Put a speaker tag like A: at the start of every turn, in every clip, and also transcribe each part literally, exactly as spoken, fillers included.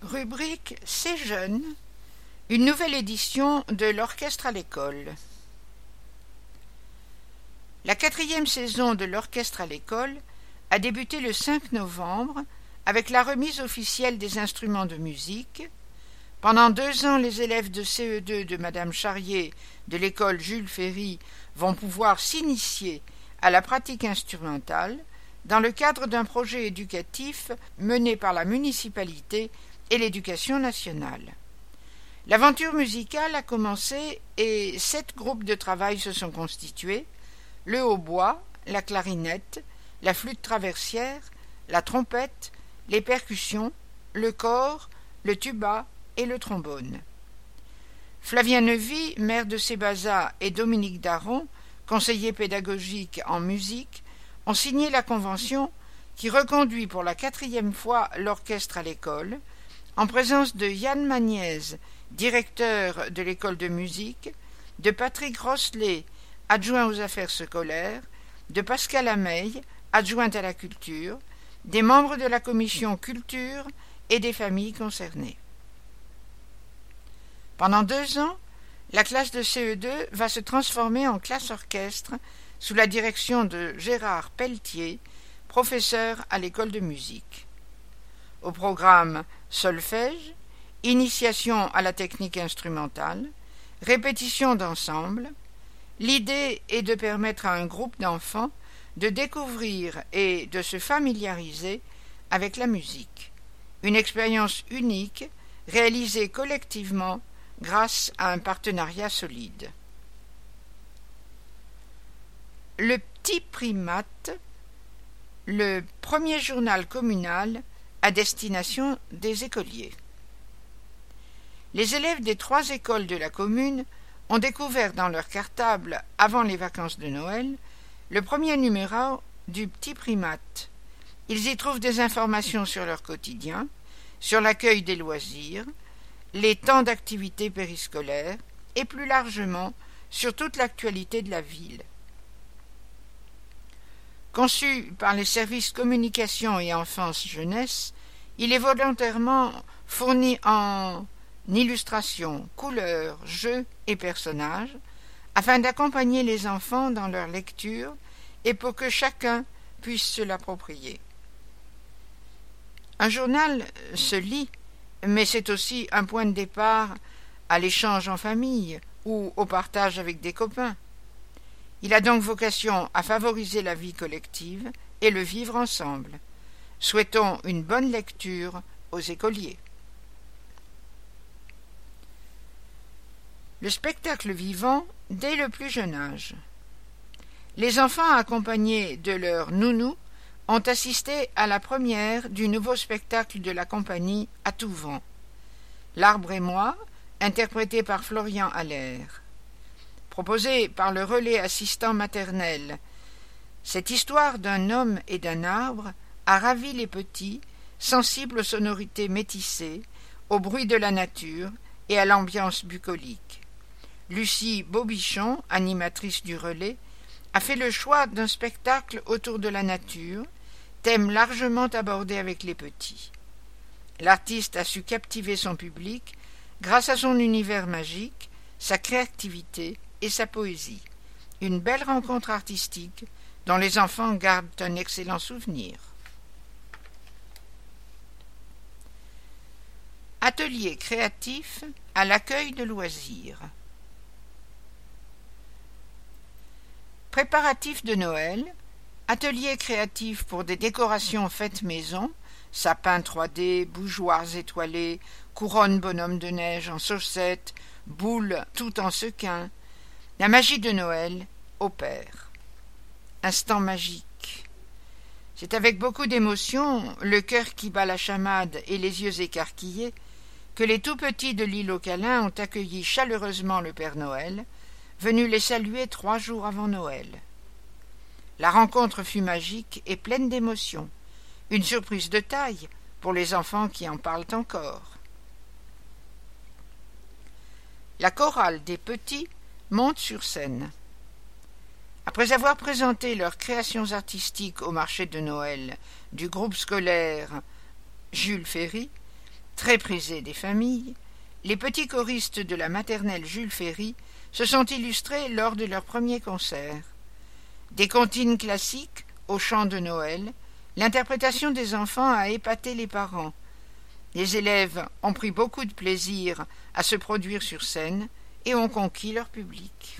A: Rubrique C'est jeune, une nouvelle édition de l'Orchestre à l'école. La quatrième saison de l'Orchestre à l'école a débuté le cinq novembre avec la remise officielle des instruments de musique. Pendant deux ans, les élèves de C E deux de Madame Charrier de l'école Jules Ferry vont pouvoir s'initier à la pratique instrumentale dans le cadre d'un projet éducatif mené par la municipalité et l'Éducation nationale. L'aventure musicale a commencé et sept groupes de travail se sont constitués: le hautbois, la clarinette, la flûte traversière, la trompette, les percussions, le cor, le tuba et le trombone. Flavien Neuvy, maire de Sébaza, et Dominique Daron, conseiller pédagogique en musique, ont signé la convention qui reconduit pour la quatrième fois l'orchestre à l'école, en présence de Yann Magniez, directeur de l'école de musique, de Patrick Rosselet, adjoint aux affaires scolaires, de Pascal Ameille, adjointe à la culture, des membres de la commission culture et des familles concernées. Pendant deux ans, la classe de C E deux va se transformer en classe orchestre sous la direction de Gérard Pelletier, professeur à l'école de musique. Au programme solfège, initiation à la technique instrumentale, répétition d'ensemble. L'idée est de permettre à un groupe d'enfants de découvrir et de se familiariser avec la musique. Une expérience unique réalisée collectivement grâce à un partenariat solide. Le Petit Primate, le premier journal communal à destination des écoliers. Les élèves des trois écoles de la commune ont découvert dans leur cartable, avant les vacances de Noël, le premier numéro du Petit Primate. Ils y trouvent des informations sur leur quotidien, sur l'accueil des loisirs, les temps d'activité périscolaire et plus largement sur toute l'actualité de la ville. Conçu par les services communication et enfance-jeunesse, il est volontairement fourni en illustrations, couleurs, jeux et personnages, afin d'accompagner les enfants dans leur lecture et pour que chacun puisse se l'approprier. Un journal se lit, mais c'est aussi un point de départ à l'échange en famille ou au partage avec des copains. Il a donc vocation à favoriser la vie collective et le vivre ensemble. Souhaitons une bonne lecture aux écoliers. Le spectacle vivant dès le plus jeune âge. Les enfants accompagnés de leur nounou ont assisté à la première du nouveau spectacle de la compagnie À tout vent. L'arbre et moi, interprété par Florian Allaire. Proposé par le relais assistant maternel, cette histoire d'un homme et d'un arbre a ravi les petits, sensibles aux sonorités métissées, au bruit de la nature et à l'ambiance bucolique. Lucie Bobichon, animatrice du relais, a fait le choix d'un spectacle autour de la nature, thème largement abordé avec les petits. L'artiste a su captiver son public grâce à son univers magique, sa créativité et sa poésie. Une belle rencontre artistique dont les enfants gardent un excellent souvenir. Atelier créatif à l'accueil de loisirs. Préparatifs de Noël, atelier créatif pour des décorations faites maison, sapins trois D, bougeoirs étoilés, couronnes bonhomme de neige en chaussettes, boules tout en sequins. La magie de Noël opère. Instant magique. C'est avec beaucoup d'émotion, le cœur qui bat la chamade et les yeux écarquillés, que les tout-petits de l'île aux câlins ont accueilli chaleureusement le Père Noël, venu les saluer trois jours avant Noël. La rencontre fut magique et pleine d'émotion, une surprise de taille pour les enfants qui en parlent encore. La chorale des petits monte sur scène. Après avoir présenté leurs créations artistiques au marché de Noël du groupe scolaire Jules Ferry, Très prisés des familles, les petits choristes de la maternelle Jules Ferry se sont illustrés lors de leur premier concert. Des comptines classiques au chant de Noël, l'interprétation des enfants a épaté les parents. Les élèves ont pris beaucoup de plaisir à se produire sur scène et ont conquis leur public.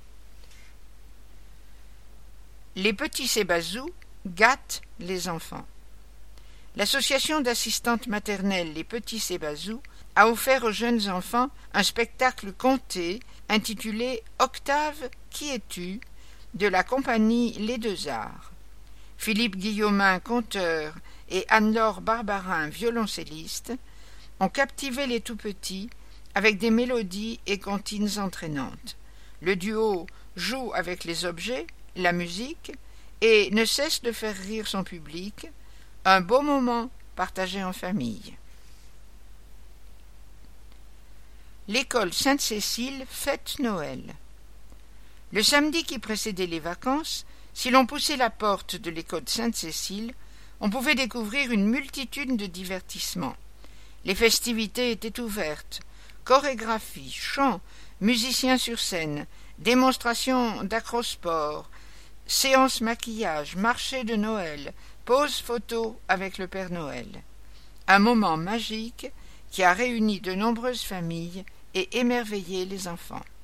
A: Les petits Sébazous gâtent les enfants. L'association d'assistantes maternelles Les Petits Sébazous a offert aux jeunes enfants un spectacle conté intitulé « Octave, qui es-tu ?» de la compagnie Les Deux Arts. Philippe Guillaumin, conteur, et Anne-Laure Barbarin, violoncelliste, ont captivé les tout-petits avec des mélodies et comptines entraînantes. Le duo joue avec les objets, la musique, et ne cesse de faire rire son public, un beau moment partagé en famille. L'école Sainte-Cécile fête Noël. Le samedi qui précédait les vacances, si l'on poussait la porte de l'école Sainte-Cécile, on pouvait découvrir une multitude de divertissements. Les festivités étaient ouvertes, chorégraphie, chant, musiciens sur scène, démonstrations d'acrosport, séances maquillage, marché de Noël, pose photo avec le Père Noël. Un moment magique qui a réuni de nombreuses familles et émerveillé les enfants.